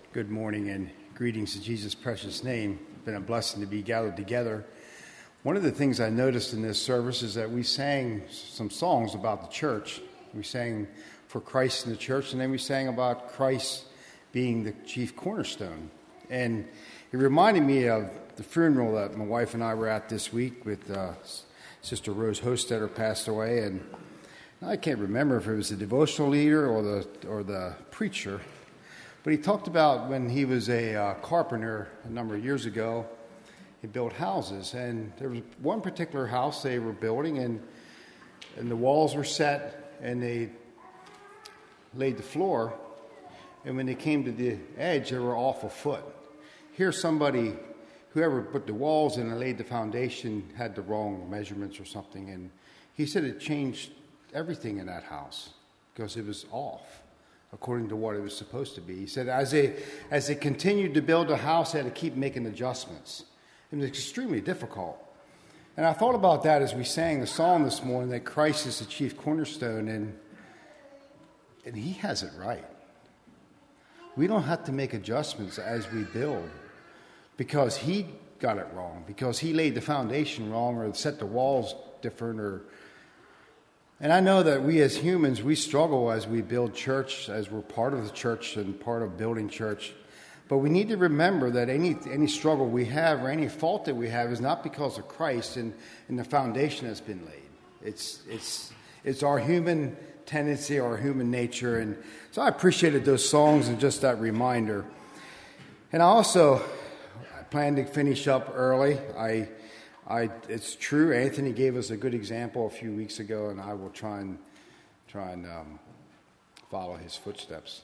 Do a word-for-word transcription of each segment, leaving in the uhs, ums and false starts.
Good morning and greetings in Jesus' precious name. It's been a blessing to be gathered together. One of the things I noticed in this service is that we sang some songs about the church. We sang for Christ in the church, and then we sang about Christ being the chief cornerstone. And it reminded me of the funeral that my wife and I were at this week with uh, Sister Rose Hostetter passed away, and I can't remember if it was the devotional leader or the or the preacher. But he talked about when he was a uh, carpenter a number of years ago, he built houses. And there was one particular house they were building, and and the walls were set, and they laid the floor. And when they came to the edge, they were off a foot. Here somebody, whoever put the walls in and laid the foundation, had the wrong measurements or something. And he said it changed everything in that house because it was off according to what it was supposed to be. He said as they as they continued to build a house, they had to keep making adjustments. It was extremely difficult. And I thought about that as we sang the song this morning, that Christ is the chief cornerstone, and and he has it right. We don't have to make adjustments as we build because he got it wrong, because he laid the foundation wrong or set the walls different. Or And I know that we as humans, we struggle as we build church, as we're part of the church and part of building church. But we need to remember that any any struggle we have or any fault that we have is not because of Christ and, and the foundation that's been laid. It's it's it's our human tendency, our human nature. And so I appreciated those songs and just that reminder. And I also I plan to finish up early. I I, it's true. Anthony gave us a good example a few weeks ago, and I will try and try and um, follow his footsteps.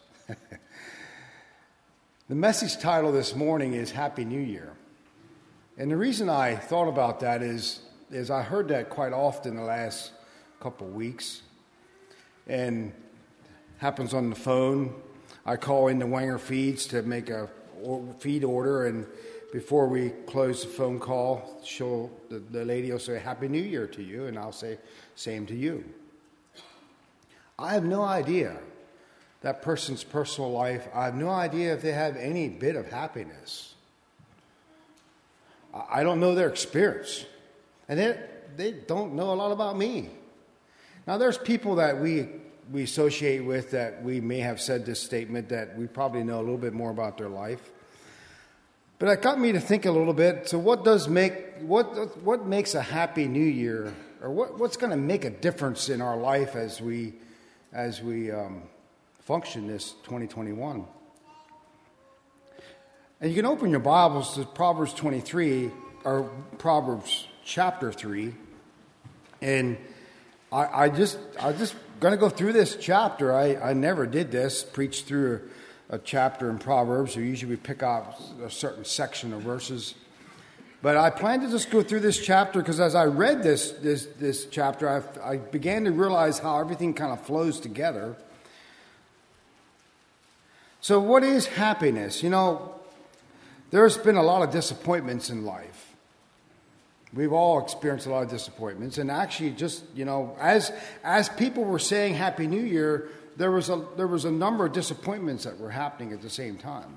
The message title this morning is Happy New Year. And the reason I thought about that is, is I heard that quite often the last couple of weeks. And happens on the phone. I call in the Wenger Feeds to make a feed order, and before we close the phone call, she'll, the, the lady will say, Happy New Year to you, and I'll say, same to you. I have no idea that person's personal life. I have no idea if they have any bit of happiness. I, I don't know their experience. And they, they don't know a lot about me. Now, there's people that we, we associate with that we may have said this statement that we probably know a little bit more about their life. But it got me to think a little bit. So, what does make what what makes a happy New Year, or what, what's going to make a difference in our life as we as we um, function this twenty twenty-one? And you can open your Bibles to Proverbs twenty-three or Proverbs chapter three, and I, I just I just going to go through this chapter. I, I never did this, preach through a chapter in Proverbs. Usually we pick out a certain section of verses. But I plan to just go through this chapter because as I read this this this chapter, I, I began to realize how everything kind of flows together. So what is happiness? You know, there's been a lot of disappointments in life. We've all experienced a lot of disappointments. And actually just, you know, as as people were saying Happy New Year, There was a there was a number of disappointments that were happening at the same time.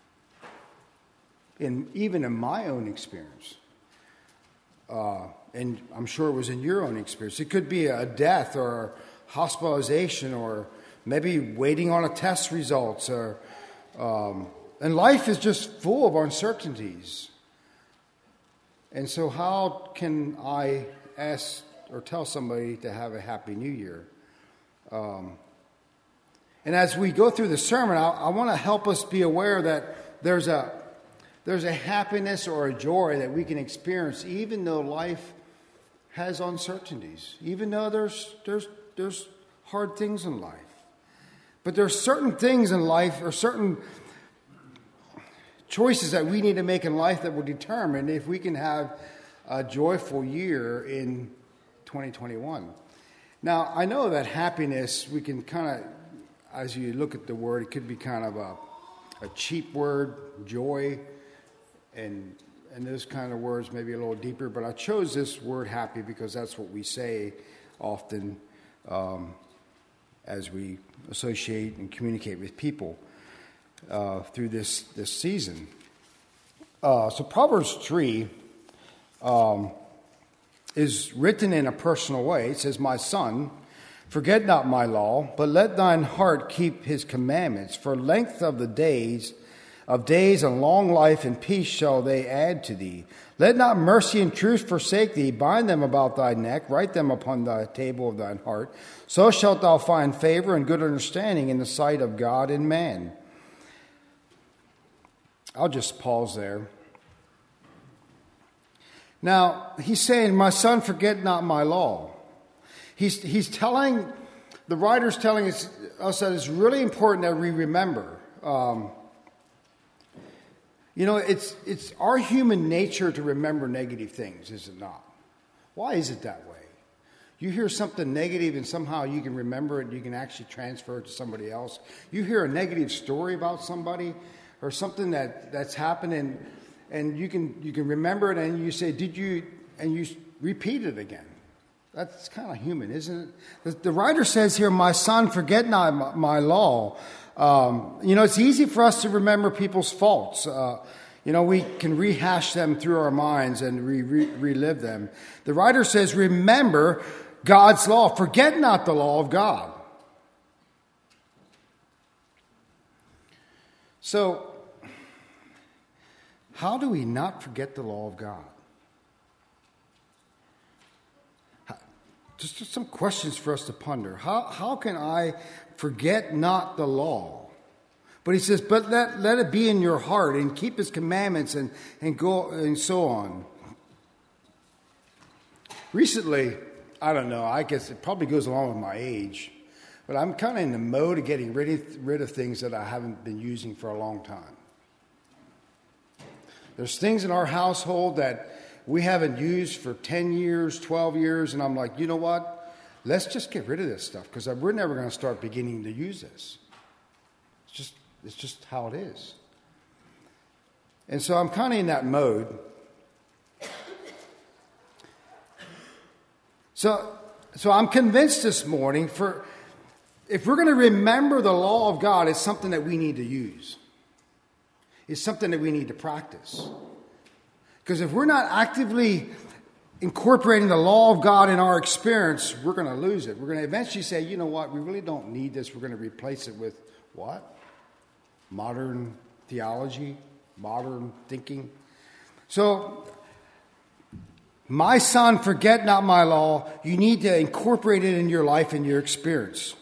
In even in my own experience, uh, and I'm sure it was in your own experience. It could be a death or hospitalization, or maybe waiting on a test results, or um, and life is just full of uncertainties. And so, how can I ask or tell somebody to have a happy New Year? Um, And as we go through the sermon, I, I want to help us be aware that there's a there's a happiness or a joy that we can experience even though life has uncertainties, even though there's there's there's hard things in life. But there's certain things in life or certain choices that we need to make in life that will determine if we can have a joyful year in twenty twenty-one. Now, I know that happiness, we can kind of, as you look at the word, it could be kind of a, a cheap word, joy, and and those kind of words maybe a little deeper. But I chose this word happy because that's what we say often um, as we associate and communicate with people. uh, through this, this season. Uh, so Proverbs three um, is written in a personal way. It says, "My son, forget not my law, but let thine heart keep his commandments. For length of the days, of days and long life and peace shall they add to thee. Let not mercy and truth forsake thee. Bind them about thy neck, write them upon the table of thine heart. So shalt thou find favor and good understanding in the sight of God and man." I'll just pause there. Now, he's saying, "My son, forget not my law." He's, he's telling, the writer's telling us, us that it's really important that we remember. Um, you know, it's it's our human nature to remember negative things, is it not? Why is it that way? You hear something negative and somehow you can remember it, you can actually transfer it to somebody else. You hear a negative story about somebody or something that, that's happened, and, and you can you can remember it, and you say, "Did you?" and you repeat it again. That's kind of human, isn't it? The, the writer says here, "My son, forget not my, my law." Um, you know, it's easy for us to remember people's faults. Uh, you know, we can rehash them through our minds and re- re- relive them. The writer says, "Remember God's law. Forget not the law of God." So, how do we not forget the law of God? Just some questions for us to ponder. How how can I forget not the law? But he says, but let, let it be in your heart and keep his commandments and, and go and so on. Recently, I don't know, I guess it probably goes along with my age, but I'm kind of in the mode of getting rid of, rid of things that I haven't been using for a long time. There's things in our household that we haven't used for ten years, twelve years, and I'm like, you know what? Let's just get rid of this stuff because we're never going to start beginning to use this. It's just, it's just how it is. And so I'm kind of in that mode. So, so I'm convinced this morning, for if we're going to remember the law of God, it's something that we need to use. It's something that we need to practice. Because if we're not actively incorporating the law of God in our experience, we're going to lose it. We're going to eventually say, you know what, we really don't need this. We're going to replace it with what? Modern theology, modern thinking. So, my son, forget not my law. You need to incorporate it in your life and your experience.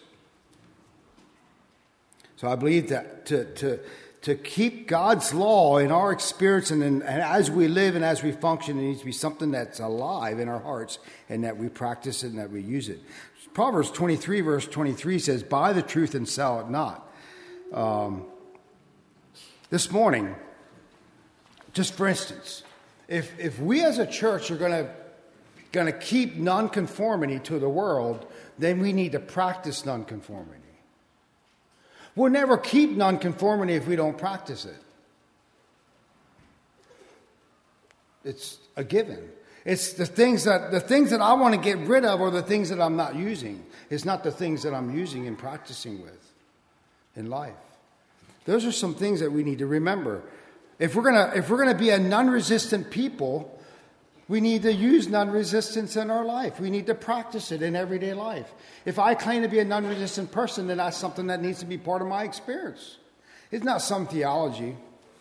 So I believe that to... to To keep God's law in our experience and, in, and as we live and as we function, it needs to be something that's alive in our hearts and that we practice it and that we use it. Proverbs twenty-three, verse twenty-three says, "Buy the truth and sell it not." Um, this morning, just for instance, if if we as a church are going to going to keep nonconformity to the world, then we need to practice nonconformity. We'll never keep nonconformity if we don't practice it. It's a given. It's the things that the things that I want to get rid of are the things that I'm not using. It's not the things that I'm using and practicing with in life. Those are some things that we need to remember. If we're gonna if we're gonna be a non-resistant people, we need to use non-resistance in our life. We need to practice it in everyday life. If I claim to be a non-resistant person, then that's something that needs to be part of my experience. It's not some theology.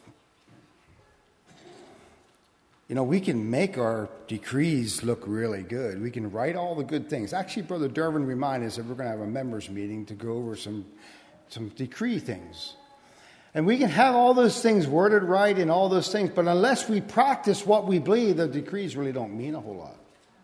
You know, we can make our decrees look really good. We can write all the good things. Actually, Brother Dervin reminded us that we're going to have a members meeting to go over some, some decree things. And we can have all those things worded right and all those things, but unless we practice what we believe, the decrees really don't mean a whole lot.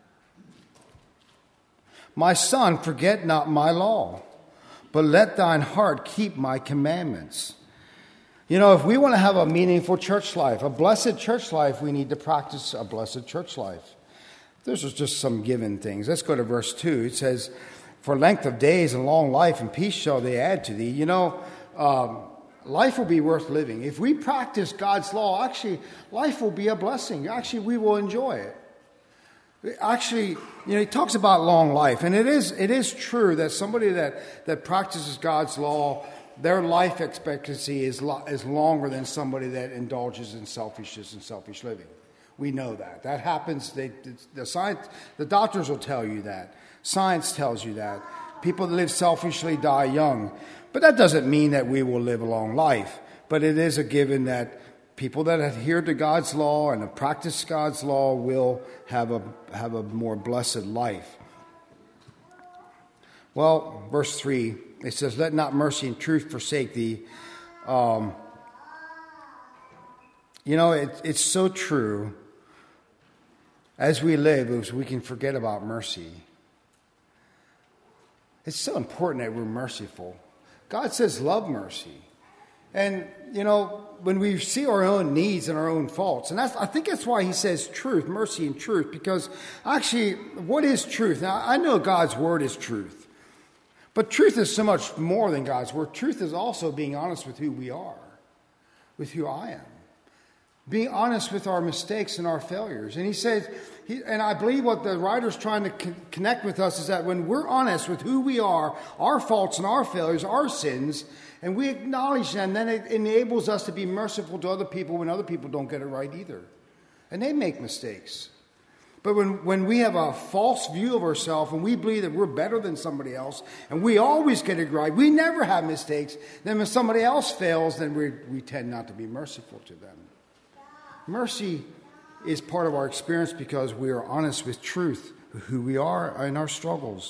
"My son, forget not my law, but let thine heart keep my commandments." You know, if we want to have a meaningful church life, a blessed church life, we need to practice a blessed church life. Those are just some given things. Let's go to verse two. It says, "For length of days and long life and peace shall they add to thee." You know, um, life will be worth living. If we practice God's law, actually, life will be a blessing. Actually, we will enjoy it. Actually, you know, he talks about long life, and it is it is true that somebody that, that practices God's law their life expectancy is, lo- is longer than somebody that indulges in selfishness and selfish living. We know that. That happens. They, the, science, the doctors will tell you that. Science tells you that. People that live selfishly die young. But that doesn't mean that we will live a long life. But it is a given that people that adhere to God's law and practice God's law will have a, have a more blessed life. Well, verse three, it says, let not mercy and truth forsake thee. Um, you know, it, it's so true. As we live, as we can forget about mercy. It's so important that we're merciful. God says love mercy. And, you know, when we see our own needs and our own faults, and that's, I think that's why he says truth, mercy and truth, because actually, what is truth? Now, I know God's word is truth, but truth is so much more than God's word. Truth is also being honest with who we are, with who I am. Being honest with our mistakes and our failures. And he says, he, and I believe what the writer's trying to con- connect with us is that when we're honest with who we are, our faults and our failures, our sins, and we acknowledge them, then it enables us to be merciful to other people when other people don't get it right either. And they make mistakes. But when, when we have a false view of ourselves and we believe that we're better than somebody else and we always get it right, we never have mistakes, then when somebody else fails, then we, we tend not to be merciful to them. Mercy is part of our experience because we are honest with truth, who we are in our struggles,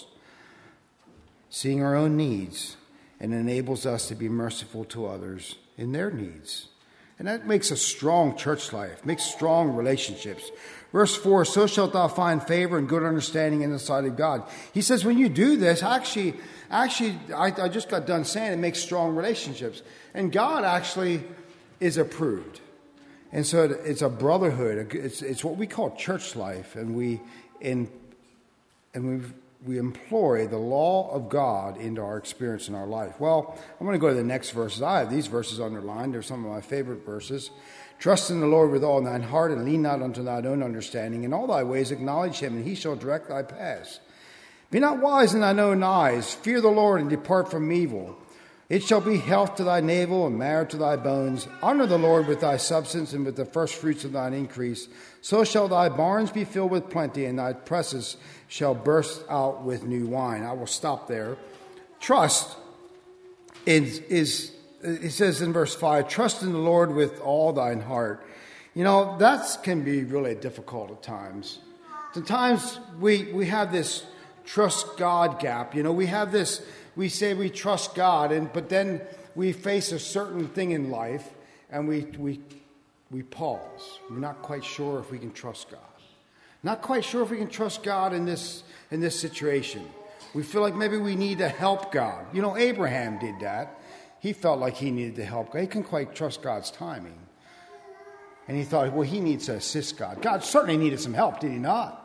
seeing our own needs, and enables us to be merciful to others in their needs. And that makes a strong church life, makes strong relationships. Verse four, so shalt thou find favor and good understanding in the sight of God. He says when you do this, actually, actually, I, I just got done saying it makes strong relationships. And God actually is approved. And so it's a brotherhood. It's it's what we call church life, and we in and we we employ the law of God into our experience in our life. Well, I'm going to go to the next verses. I have these verses underlined. They're some of my favorite verses. Trust in the Lord with all thine heart, and lean not unto thine own understanding. In all thy ways acknowledge him, and he shall direct thy paths. Be not wise in thine own eyes. Fear the Lord, and depart from evil. It shall be health to thy navel and marrow to thy bones. Honor the Lord with thy substance and with the first fruits of thine increase. So shall thy barns be filled with plenty, and thy presses shall burst out with new wine. I will stop there. Trust is, is it says in verse five, trust in the Lord with all thine heart. You know, that can be really difficult at times. Sometimes we, we have this trust God gap. You know, we have this... We say we trust God, and but then we face a certain thing in life, and we we we pause. We're not quite sure if we can trust God. Not quite sure if we can trust God in this in this situation. We feel like maybe we need to help God. You know, Abraham did that. He felt like he needed to help God. He couldn't quite trust God's timing. And he thought, well, he needs to assist God. God certainly needed some help, did he not?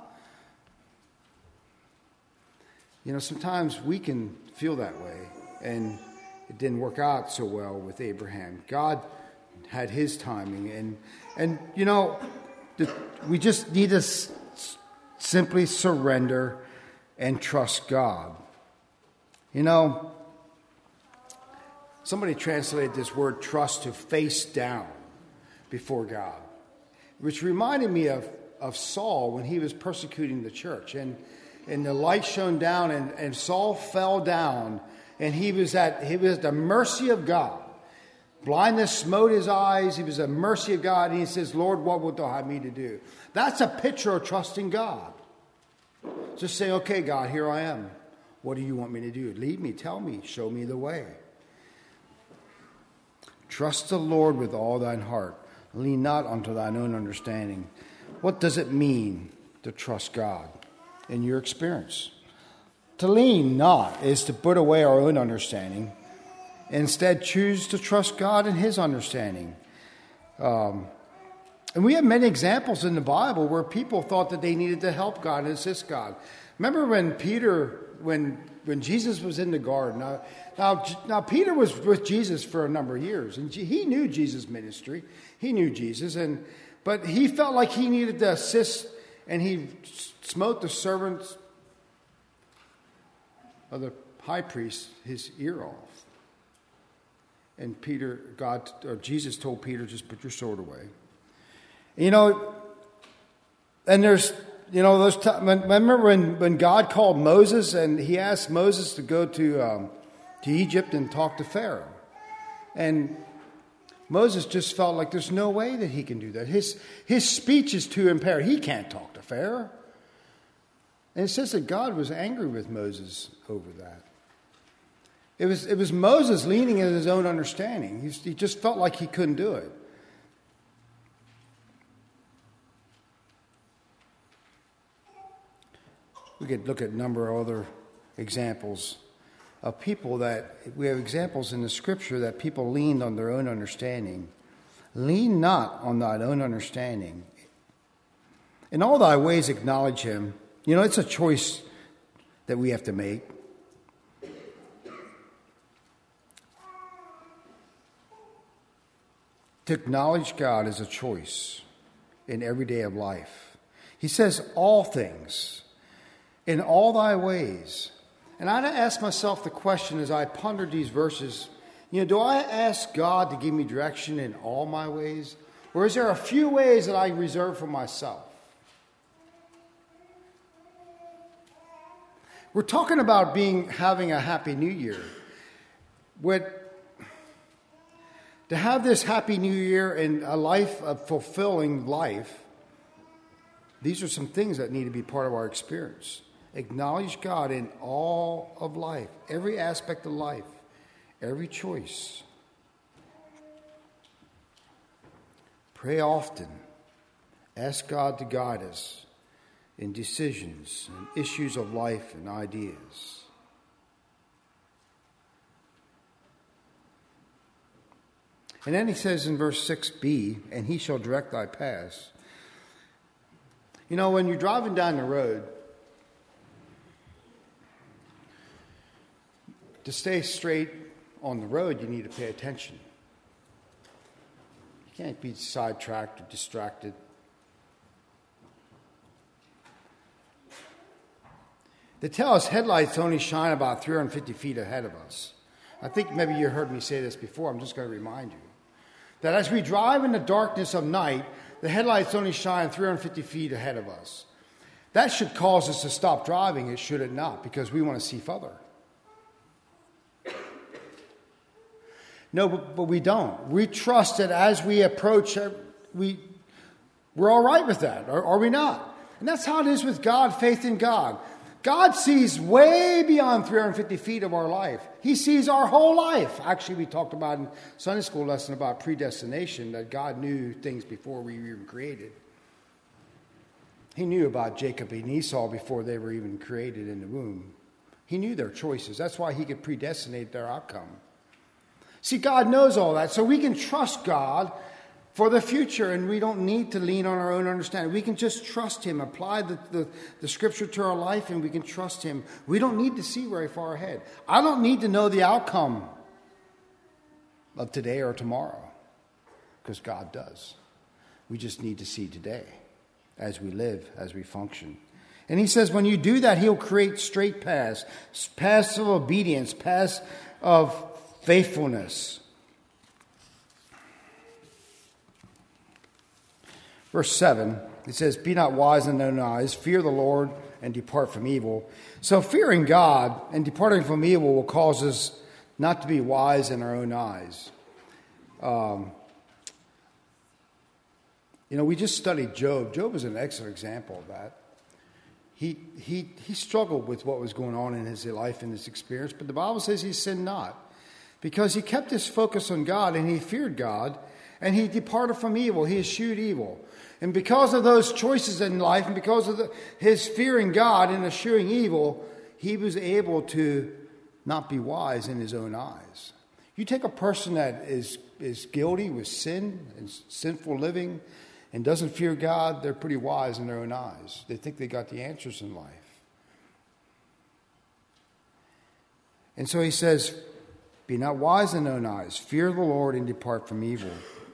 You know, sometimes we can feel that way, and it didn't work out so well with Abraham. God had his timing, and, and you know, we just need to s- simply surrender and trust God. You know, somebody translated this word trust to face down before God, which reminded me of, of Saul when he was persecuting the church. And, and the light shone down, and, and Saul fell down, and he was at he was at the mercy of God. Blindness smote his eyes. He was at the mercy of God. And he says, Lord, what wilt thou have me to do? That's a picture of trusting God. Just say, okay, God, here I am. What do you want me to do? Lead me, tell me, show me the way. Trust the Lord with all thine heart. Lean not unto thine own understanding. What does it mean to trust God in your experience? To lean not is to put away our own understanding. Instead, choose to trust God in his understanding. Um, and we have many examples in the Bible where people thought that they needed to help God and assist God. Remember when Peter, when when Jesus was in the garden. Now, now, now Peter was with Jesus for a number of years, and he knew Jesus' ministry. He knew Jesus, and but he felt like he needed to assist, and he smote the servants of the high priest his ear off. And Peter, God, or Jesus told Peter, just put your sword away. You know, and there's, you know, those times, remember when, when God called Moses and he asked Moses to go to, um, to Egypt and talk to Pharaoh. And Moses just felt like there's no way that he can do that. His, his speech is too impaired. He can't talk to Pharaoh. And it says that God was angry with Moses over that. It was, it was Moses leaning in his own understanding. He, he just felt like he couldn't do it. We could look at a number of other examples of people that, we have examples in the scripture that people leaned on their own understanding. Lean not on thine own understanding. In all thy ways acknowledge him. You know, it's a choice that we have to make. To acknowledge God is a choice in every day of life. He says all things, in all thy ways. And I ask myself the question as I pondered these verses, you know, do I ask God to give me direction in all my ways? Or is there a few ways that I reserve for myself? We're talking about being having a happy new year. What To have this happy new year and a life, a fulfilling life, these are some things that need to be part of our experience. Acknowledge God in all of life, every aspect of life, every choice. Pray often. Ask God to guide us in decisions and issues of life and ideas. And then he says in verse six b, and he shall direct thy paths. You know, when you're driving down the road, to stay straight on the road, you need to pay attention. You can't be sidetracked or distracted. They tell us headlights only shine about three hundred fifty feet ahead of us. I think maybe you heard me say this before. I'm just going to remind you. That as we drive in the darkness of night, the headlights only shine three hundred fifty feet ahead of us. That should cause us to stop driving, it should it not, because we want to see further. No, but, but we don't. We trust that as we approach, we, we're all right with that, or are we not? And that's how it is with God, faith in God. God sees way beyond three hundred fifty feet of our life. He sees our whole life. Actually, we talked about in Sunday school lesson about predestination, that God knew things before we were even created. He knew about Jacob and Esau before they were even created in the womb. He knew their choices. That's why he could predestinate their outcome. See, God knows all that, so we can trust God for the future, and we don't need to lean on our own understanding. We can just trust him, apply the, the, the scripture to our life, and we can trust him. We don't need to see very far ahead. I don't need to know the outcome of today or tomorrow, because God does. We just need to see today as we live, as we function. And he says when you do that, he'll create straight paths, paths of obedience, paths of faithfulness. Verse seven, it says, be not wise in thine own eyes, fear the Lord, and depart from evil. So fearing God and departing from evil will cause us not to be wise in our own eyes. Um, you know, we just studied Job. Job is an excellent example of that. He, he, he struggled with what was going on in his life and his experience, but the Bible says he sinned not, because he kept his focus on God and he feared God, and he departed from evil. He eschewed evil. And because of those choices in life, and because of the, his fearing God and eschewing evil, he was able to not be wise in his own eyes. You take a person that is, is guilty with sin and sinful living and doesn't fear God, they're pretty wise in their own eyes. They think they got the answers in life. And so he says, be not wise in thine own eyes. Fear the Lord and depart from evil.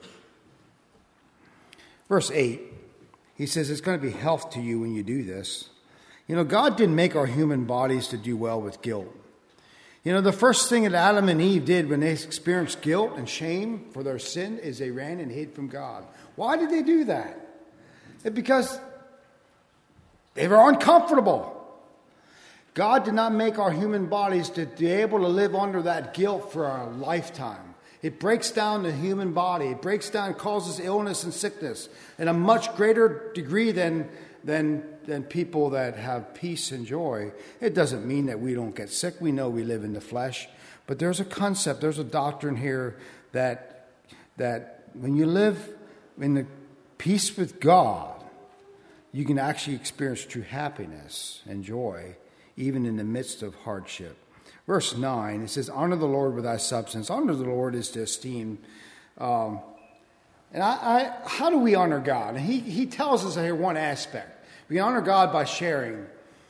Verse eight, he says it's going to be health to you when you do this. You know, God didn't make our human bodies to do well with guilt. You know, the first thing that Adam and Eve did when they experienced guilt and shame for their sin is they ran and hid from God. Why did they do that? It's because they were uncomfortable. God did not make our human bodies to be able to live under that guilt for a lifetime. It breaks down the human body. It breaks down, causes illness and sickness in a much greater degree than, than, than people that have peace and joy. It doesn't mean that we don't get sick. We know we live in the flesh. But there's a concept, there's a doctrine here that, that when you live in the peace with God, you can actually experience true happiness and joy, even in the midst of hardship. Verse nine, it says, honor the Lord with thy substance. Honor the Lord is to esteem. Um, and I, I, how do we honor God? And he, he tells us here one aspect. We honor God by sharing.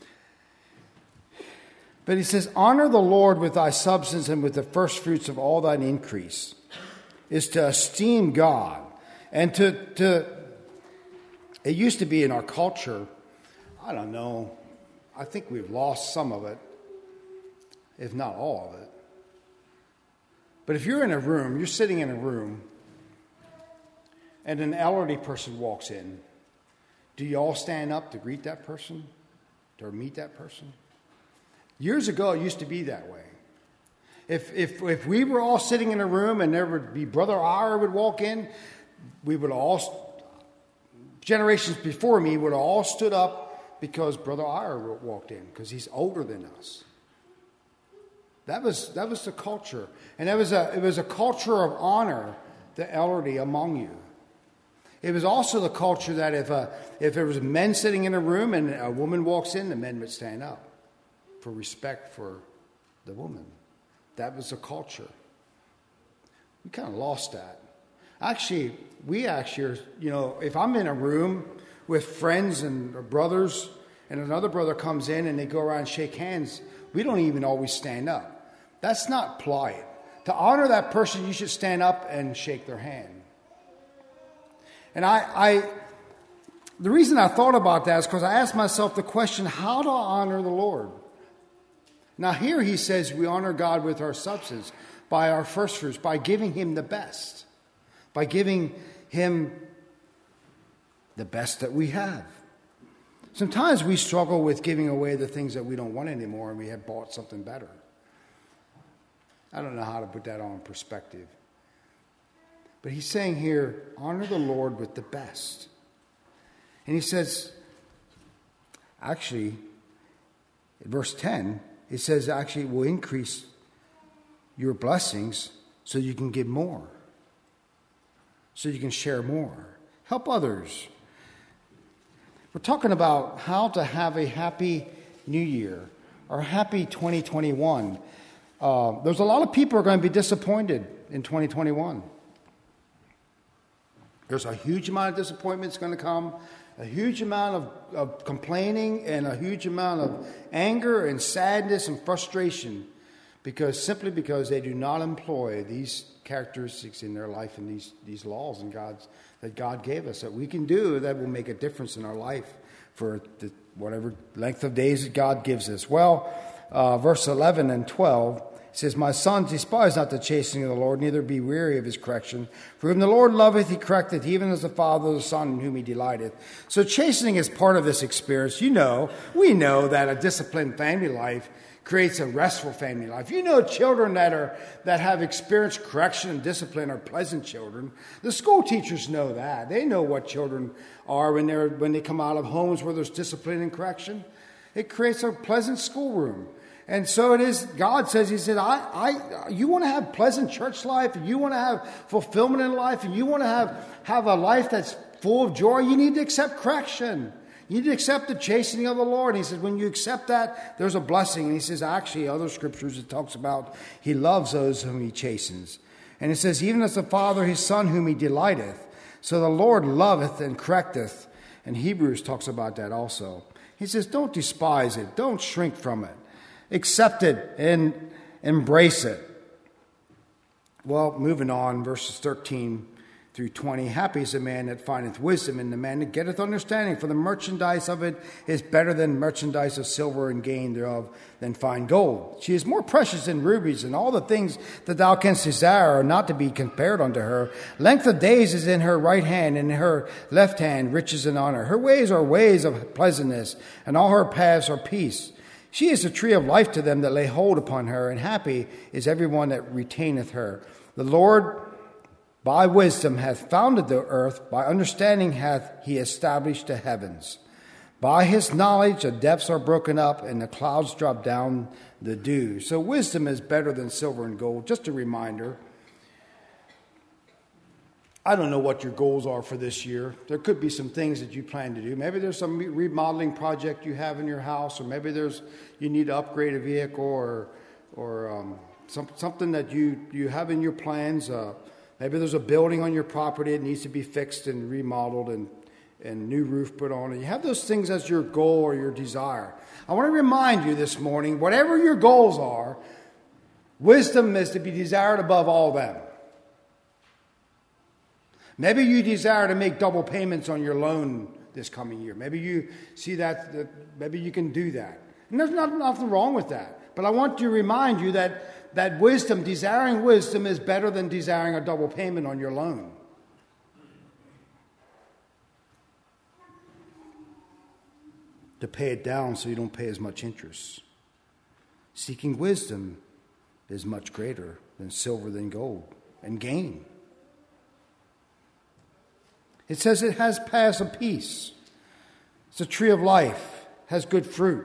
But he says, honor the Lord with thy substance and with the first fruits of all thine increase. Is to esteem God. And to, to, it used to be in our culture, I don't know, I think we've lost some of it, if not all of it. But if you're in a room, you're sitting in a room, and an elderly person walks in, do you all stand up to greet that person, to meet that person? Years ago, it used to be that way. If if if we were all sitting in a room and there would be Brother Ira would walk in, we would all, generations before me, would have all stood up because Brother Ira walked in, because he's older than us. That was that was the culture, and that was a it was a culture of honor, the elderly among you. It was also the culture that if a, if there was men sitting in a room and a woman walks in, the men would stand up for respect for the woman. That was the culture. We kind of lost that. Actually, we actually, are, you know, if I'm in a room with friends and brothers, and another brother comes in and they go around and shake hands, we don't even always stand up. That's not polite. To honor that person, you should stand up and shake their hand. And I, I the reason I thought about that is because I asked myself the question, how do I honor the Lord? Now here he says we honor God with our substance, by our first fruits, by giving him the best, by giving him the best that we have. Sometimes we struggle with giving away the things that we don't want anymore and we have bought something better. I don't know how to put that on perspective. But he's saying here, honor the Lord with the best. And he says, actually, in verse ten, it says actually it will increase your blessings so you can give more. So you can share more. Help others. We're talking about how to have a happy new year or happy twenty twenty-one. Uh, there's a lot of people who are going to be disappointed in twenty twenty-one. There's a huge amount of disappointment that's going to come, a huge amount of, of complaining, and a huge amount of anger and sadness and frustration, because simply because they do not employ these characteristics in their life and these, these laws and God's, that God gave us that we can do that will make a difference in our life for the, whatever length of days that God gives us. Well, uh, verse eleven and twelve. It says, my son, despise not the chastening of the Lord, neither be weary of his correction. For whom the Lord loveth, he correcteth, even as the father the son in whom he delighteth. So chastening is part of this experience. You know, we know that a disciplined family life creates a restful family life. You know, children that are that have experienced correction and discipline are pleasant children. The school teachers know that. They know what children are when they're when they come out of homes where there's discipline and correction. It creates a pleasant schoolroom. And so it is, God says, he said, I, I, you want to have pleasant church life, and you want to have fulfillment in life, and you want to have, have a life that's full of joy, you need to accept correction. You need to accept the chastening of the Lord. And he says, when you accept that, there's a blessing. And he says, actually, other scriptures, it talks about he loves those whom he chastens. And it says, even as the Father his Son whom he delighteth, so the Lord loveth and correcteth. And Hebrews talks about that also. He says, don't despise it. Don't shrink from it. Accept it and embrace it. Well, moving on, verses thirteen through twenty. Happy is the man that findeth wisdom, and the man that getteth understanding. For the merchandise of it is better than merchandise of silver, and gain thereof than fine gold. She is more precious than rubies, and all the things that thou canst desire are not to be compared unto her. Length of days is in her right hand, and in her left hand riches and honor. Her ways are ways of pleasantness, and all her paths are peace. She is a tree of life to them that lay hold upon her, and happy is every one that retaineth her. The Lord by wisdom hath founded the earth, by understanding hath he established the heavens. By his knowledge the depths are broken up, and the clouds drop down the dew. So wisdom is better than silver and gold. Just a reminder. I don't know what your goals are for this year. There could be some things that you plan to do. Maybe there's some remodeling project you have in your house, or maybe there's you need to upgrade a vehicle, or or um, some, something that you, you have in your plans. Uh, maybe there's a building on your property that needs to be fixed and remodeled and, and new roof put on. And you have those things as your goal or your desire. I want to remind you this morning, whatever your goals are, wisdom is to be desired above all them. Maybe you desire to make double payments on your loan this coming year. Maybe you see that, that maybe you can do that. And there's not, nothing wrong with that. But I want to remind you that that wisdom, desiring wisdom, is better than desiring a double payment on your loan. To pay it down so you don't pay as much interest. Seeking wisdom is much greater than silver than gold and gain. It says it has paths of peace. It's a tree of life, has good fruit.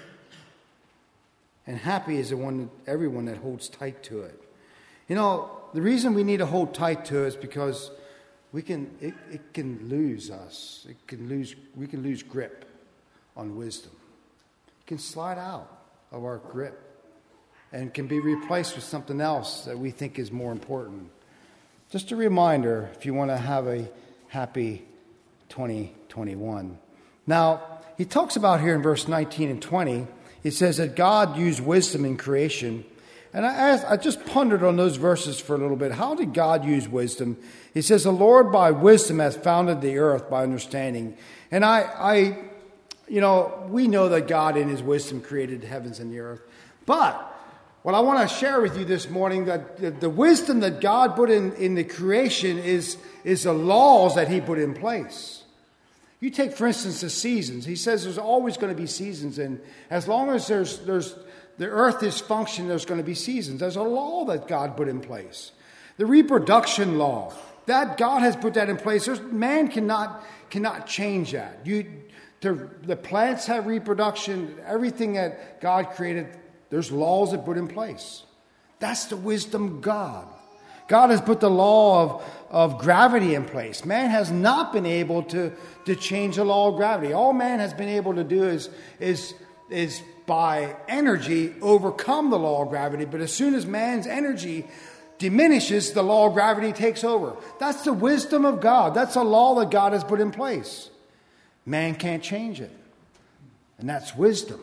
And happy is the one, everyone that holds tight to it. You know, the reason we need to hold tight to it is because we can it, it can lose us. It can lose we can lose grip on wisdom. It can slide out of our grip and can be replaced with something else that we think is more important. Just a reminder, if you want to have a happy twenty twenty-one. Now, he talks about here in verse nineteen and twenty, he says that God used wisdom in creation. And I asked, I just pondered on those verses for a little bit. How did God use wisdom? He says, the Lord by wisdom hath founded the earth by understanding. And I, I, you know, we know that God in his wisdom created the heavens and the earth. But what I want to share with you this morning, that the, the wisdom that God put in, in the creation is, is the laws that he put in place. You take, for instance, the seasons. He says there's always going to be seasons. And as long as there's there's the earth is functioning, there's going to be seasons. There's a law that God put in place. The reproduction law, that God has put that in place. There's, man cannot cannot change that. You, the, the plants have reproduction. Everything that God created, there's laws that put in place. That's the wisdom of God. God has put the law of, of gravity in place. Man has not been able to, to change the law of gravity. All man has been able to do is, is, is by energy overcome the law of gravity. But as soon as man's energy diminishes, the law of gravity takes over. That's the wisdom of God. That's a law that God has put in place. Man can't change it. And that's wisdom.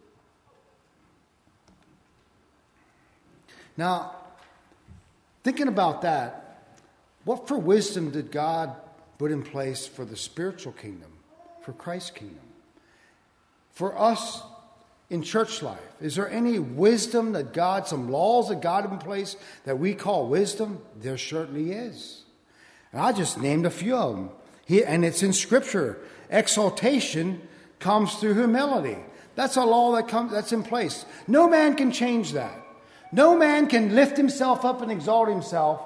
Now, thinking about that, what for wisdom did God put in place for the spiritual kingdom, for Christ's kingdom? For us in church life, is there any wisdom that God, some laws that God put in place that we call wisdom? There certainly is. And I just named a few of them. He, and it's in Scripture. Exaltation comes through humility. That's a law that comes, that's in place. No man can change that. No man can lift himself up and exalt himself.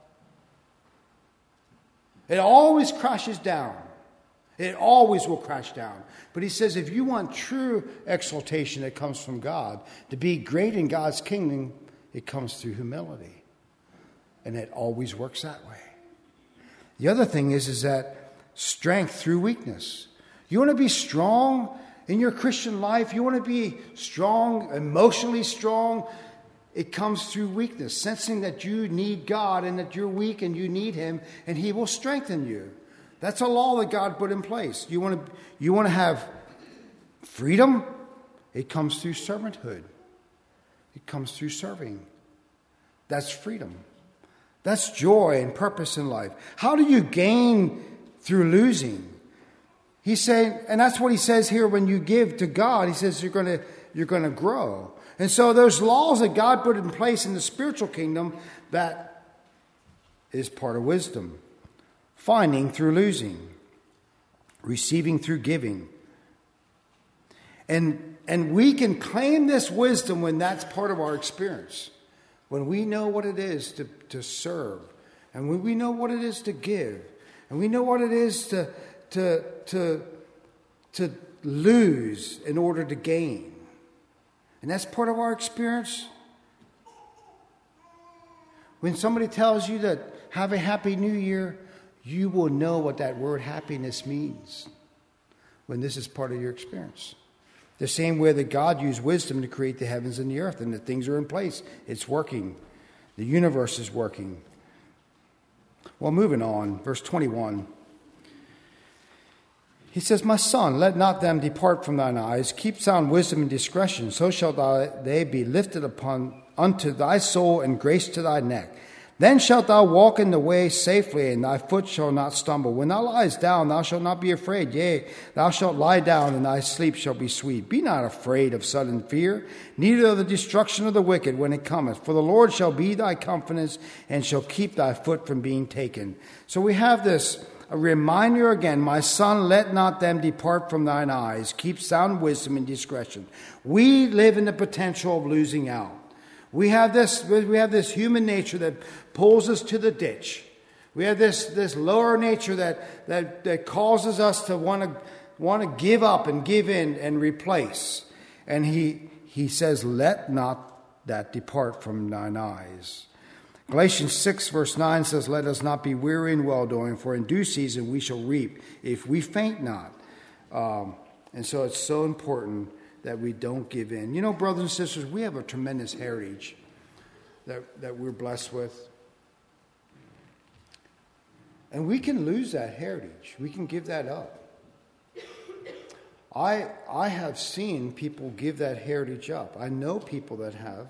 It always crashes down. It always will crash down. But he says if you want true exaltation that comes from God, to be great in God's kingdom, it comes through humility. And it always works that way. The other thing is, is that strength through weakness. You want to be strong in your Christian life? You want to be strong, emotionally strong? It comes through weakness, sensing that you need God and that you're weak and you need him, and he will strengthen you. That's a law that God put in place. You want to, you want to have freedom? It comes through servanthood. It comes through serving. That's freedom. That's joy and purpose in life. How do you gain through losing? He's saying, and that's what he says here when you give to God. He says you're going to you're going to grow. And so there's laws that God put in place in the spiritual kingdom that is part of wisdom. Finding through losing. Receiving through giving. And, and we can claim this wisdom when that's part of our experience. When we know what it is to, to serve. And when we know what it is to give. And we know what it is to, to, to, to lose in order to gain. And that's part of our experience. When somebody tells you that have a happy new year, you will know what that word happiness means when this is part of your experience. The same way that God used wisdom to create the heavens and the earth, and the things are in place. It's working. The universe is working. Well, moving on, verse twenty-one. He says, my son, let not them depart from thine eyes. Keep sound wisdom and discretion. So shall they be lifted upon unto thy soul, and grace to thy neck. Then shalt thou walk in the way safely, and thy foot shall not stumble. When thou liest down, thou shalt not be afraid. Yea, thou shalt lie down, and thy sleep shall be sweet. Be not afraid of sudden fear, neither of the destruction of the wicked when it cometh. For the Lord shall be thy confidence, and shall keep thy foot from being taken. So we have this a reminder again, my son, let not them depart from thine eyes. Keep sound wisdom and discretion. We live in the potential of losing out. We have this, we have this human nature that pulls us to the ditch. We have this, this lower nature that, that, that causes us to want to want to give up and give in and replace. And he he says, let not that depart from thine eyes. Galatians six verse nine says, let us not be weary in well-doing, for in due season we shall reap if we faint not. Um, and so it's so important that we don't give in. You know, brothers and sisters, we have a tremendous heritage that, that we're blessed with. And we can lose that heritage. We can give that up. I I have seen people give that heritage up. I know people that have.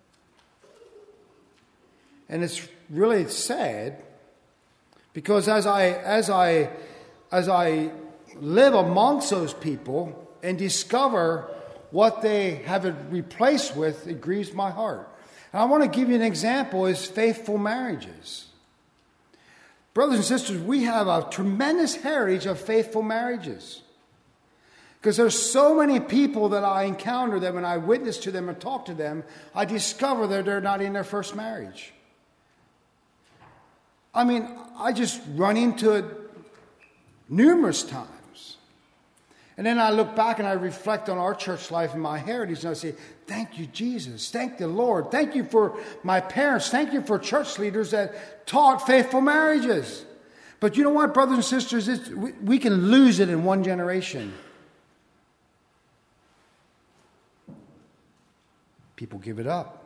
And it's really sad because as I as I as I live amongst those people and discover what they have it replaced with, it grieves my heart. And I want to give you an example is faithful marriages. Brothers and sisters, we have a tremendous heritage of faithful marriages. Because there's so many people that I encounter that when I witness to them and talk to them, I discover that they're not in their first marriage. I mean, I just run into it numerous times. And then I look back and I reflect on our church life and my heritage, and I say, thank you, Jesus. Thank the Lord. Thank you for my parents. Thank you for church leaders that taught faithful marriages. But you know what, brothers and sisters? It's, we, we can lose it in one generation. People give it up.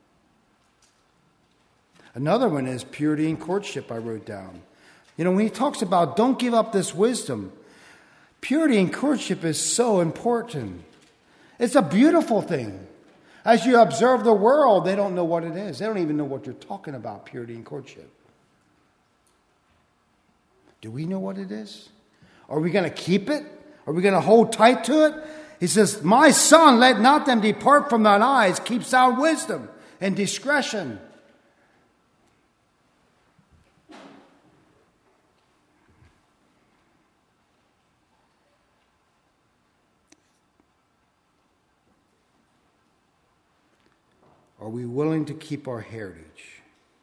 Another one is purity in courtship, I wrote down. You know, when he talks about don't give up this wisdom, purity in courtship is so important. It's a beautiful thing. As you observe the world, they don't know what it is. They don't even know what you're talking about, purity in courtship. Do we know what it is? Are we going to keep it? Are we going to hold tight to it? He says, my son, let not them depart from thine eyes. Keep sound wisdom and discretion. Are we willing to keep our heritage?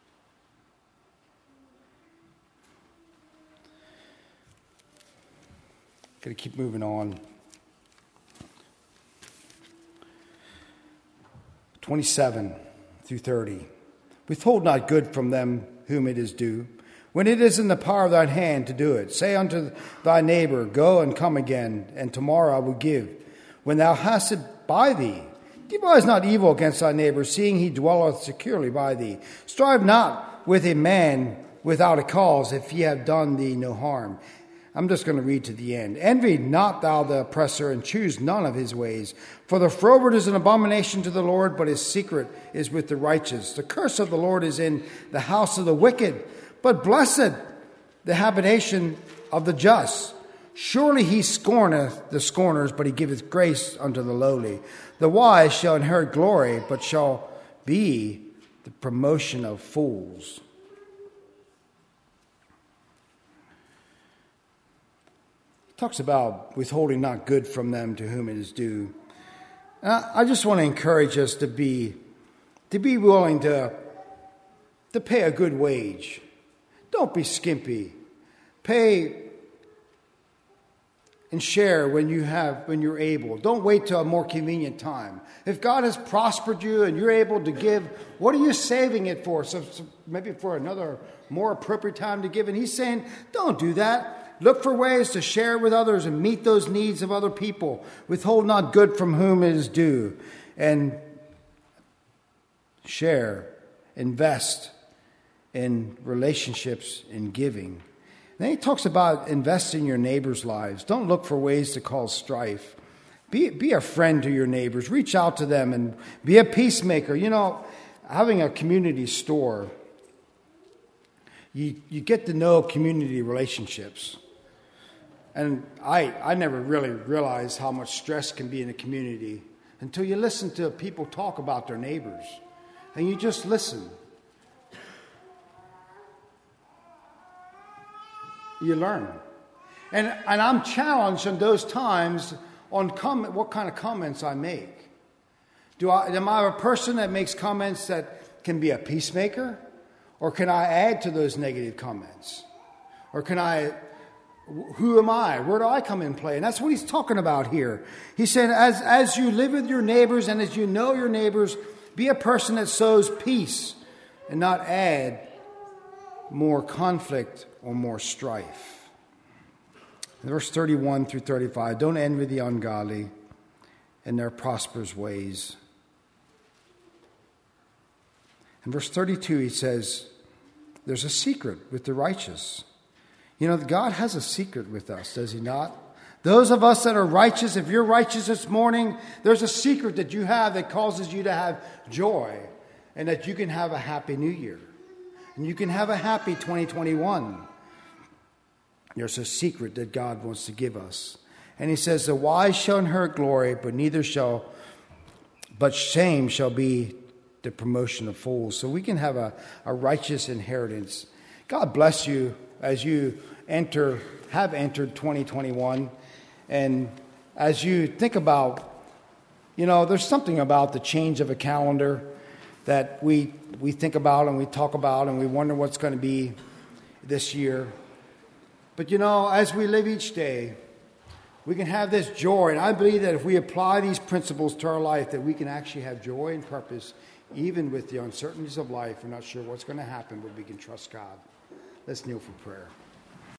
Got to keep moving on. twenty-seven through thirty. Withhold not good from them whom it is due, when it is in the power of thine hand to do it. Say unto thy neighbor, go and come again, and tomorrow I will give, when thou hast it by thee. Devise not evil against thy neighbor, seeing he dwelleth securely by thee. Strive not with a man without a cause, if he have done thee no harm. I'm just going to read to the end. Envy not thou the oppressor, and choose none of his ways. For the froward is an abomination to the Lord, but his secret is with the righteous. The curse of the Lord is in the house of the wicked, but blessed the habitation of the just. Surely he scorneth the scorners, but he giveth grace unto the lowly. The wise shall inherit glory, but shall be the promotion of fools. Talks about withholding not good from them to whom it is due. And I, I just want to encourage us to be to be willing to to pay a good wage. Don't be skimpy. Pay and share when you have when you're able. Don't wait till a more convenient time. If God has prospered you and you're able to give, what are you saving it for? So, so maybe for another more appropriate time to give. And he's saying, don't do that. Look for ways to share with others and meet those needs of other people. Withhold not good from whom it is due. And share, invest in relationships, in giving. Then he talks about investing in your neighbors' lives. Don't look for ways to cause strife. Be, be a friend to your neighbors. Reach out to them and be a peacemaker. You know, having a community store, you, you get to know community relationships. And I, I never really realized how much stress can be in a community until you listen to people talk about their neighbors. And you just listen. You learn. And and I'm challenged in those times on comment, what kind of comments I make. Do I am I a person that makes comments that can be a peacemaker? Or can I add to those negative comments? Or can I, who am I? Where do I come in play? And that's what he's talking about here. He's saying as, as you live with your neighbors and as you know your neighbors, be a person that sows peace and not add more conflict or more strife. Verse thirty-one through thirty-five, don't envy the ungodly in their prosperous ways. In verse thirty-two, he says, there's a secret with the righteous. You know, God has a secret with us, does he not? Those of us that are righteous, if you're righteous this morning, there's a secret that you have that causes you to have joy and that you can have a happy new year. And you can have a happy twenty twenty-one. There's a secret that God wants to give us. And he says, the wise shall inherit glory, but neither shall, but shame shall be the promotion of fools. So we can have a, a righteous inheritance. God bless you as you enter, have entered twenty twenty-one. And as you think about, you know, there's something about the change of a calendar that we we think about and we talk about and we wonder what's going to be this year. But, you know, as we live each day, we can have this joy. And I believe that if we apply these principles to our life, that we can actually have joy and purpose, even with the uncertainties of life. We're not sure what's going to happen, but we can trust God. Let's kneel for prayer.